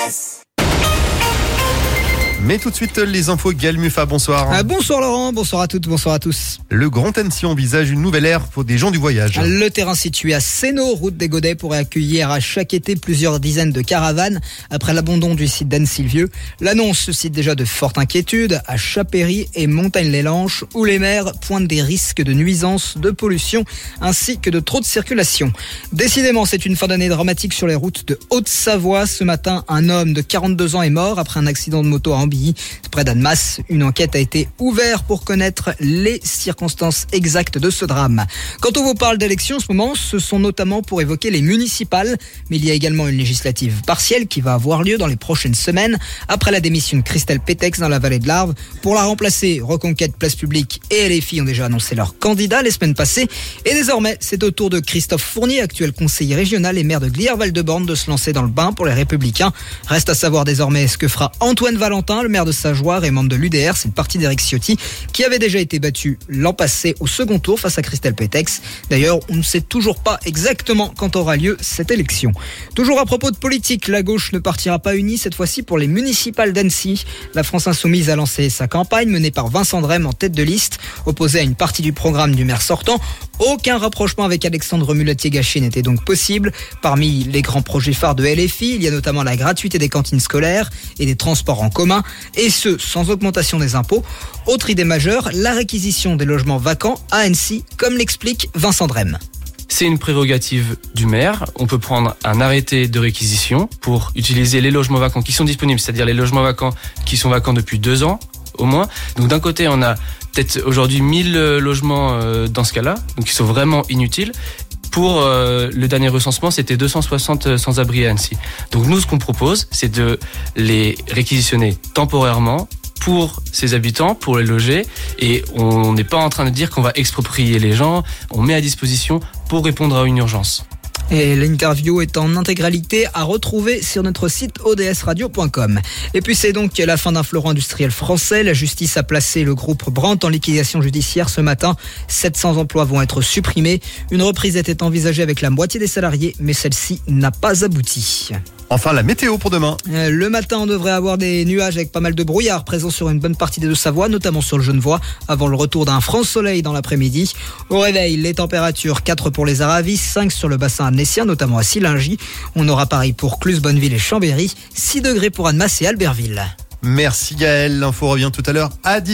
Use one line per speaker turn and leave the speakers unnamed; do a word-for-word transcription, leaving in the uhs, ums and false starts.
S.
Mais tout de suite, les infos. Gaël Muffat, bonsoir.
Ah, bonsoir Laurent, bonsoir à toutes, bonsoir à tous.
Le Grand Annecy envisage une nouvelle ère pour des gens du voyage.
Le terrain situé à Sénaux, route des Godets, pourrait accueillir à chaque été plusieurs dizaines de caravanes après l'abandon du site d'Annecy-le-Vieux. L'annonce suscite déjà de fortes inquiétudes à Chapéry et Montagne-les-Lanches, où les maires pointent des risques de nuisances, de pollution ainsi que de trop de circulation. Décidément, c'est une fin d'année dramatique sur les routes de Haute-Savoie. Ce matin, un homme de quarante-deux ans est mort après un accident de moto à Ambilly, près d'Annemasse. Une enquête a été ouverte pour connaître les circonstances exactes de ce drame. Quand on vous parle d'élections en ce moment, ce sont notamment pour évoquer les municipales, mais il y a également une législative partielle qui va avoir lieu dans les prochaines semaines, après la démission de Christelle Pétex dans la vallée de l'Arve. Pour la remplacer, Reconquête, Place Publique et L F I ont déjà annoncé leur candidat les semaines passées. Et désormais, c'est au tour de Christophe Fournier, actuel conseiller régional et maire de Glières-Val-de-Borne, de se lancer dans le bain pour les Républicains. Reste à savoir désormais ce que fera Antoine Valentin, le maire de Saint-Joire et membre de l'U D R, c'est le parti d'Éric Ciotti, qui avait déjà été battu l'an passé au second tour face à Christelle Pétex. D'ailleurs, on ne sait toujours pas exactement quand aura lieu cette élection. Toujours à propos de politique, la gauche ne partira pas unie cette fois-ci pour les municipales d'Annecy. La France Insoumise a lancé sa campagne menée par Vincent Drème en tête de liste, opposé à une partie du programme du maire sortant. Aucun rapprochement avec Alexandre Mulatier-Gachet n'était donc possible. Parmi les grands projets phares de L F I, il y a notamment la gratuité des cantines scolaires et des transports en commun, et ce, sans augmentation des impôts. Autre idée majeure, la réquisition des logements vacants à Annecy, comme l'explique Vincent Drème.
C'est une prérogative du maire. On peut prendre un arrêté de réquisition pour utiliser les logements vacants qui sont disponibles, c'est-à-dire les logements vacants qui sont vacants depuis deux ans au moins. Donc d'un côté, on a peut-être aujourd'hui mille logements dans ce cas-là, donc qui sont vraiment inutiles. Pour euh, le dernier recensement, c'était deux cent soixante sans-abri à Annecy. Donc nous, ce qu'on propose, c'est de les réquisitionner temporairement pour ces habitants, pour les loger. Et on n'est pas en train de dire qu'on va exproprier les gens. On met à disposition pour répondre à une urgence.
Et l'interview est en intégralité à retrouver sur notre site o d s radio point com. Et puis c'est donc la fin d'un fleuron industriel français. La justice a placé le groupe Brandt en liquidation judiciaire ce matin. sept cents emplois vont être supprimés. Une reprise était envisagée avec la moitié des salariés, mais celle-ci n'a pas abouti.
Enfin, la météo pour demain.
Le matin, on devrait avoir des nuages avec pas mal de brouillard présents sur une bonne partie des Deux-Savoie, notamment sur le Genevois, avant le retour d'un franc soleil dans l'après-midi. Au réveil, les températures quatre pour les Aravis, cinq sur le bassin annécien, notamment à Sillingy. On aura pareil pour Cluse, Bonneville et Chambéry, six degrés pour Annemasse et Albertville.
Merci Gaël. L'info revient tout à l'heure à dix heures.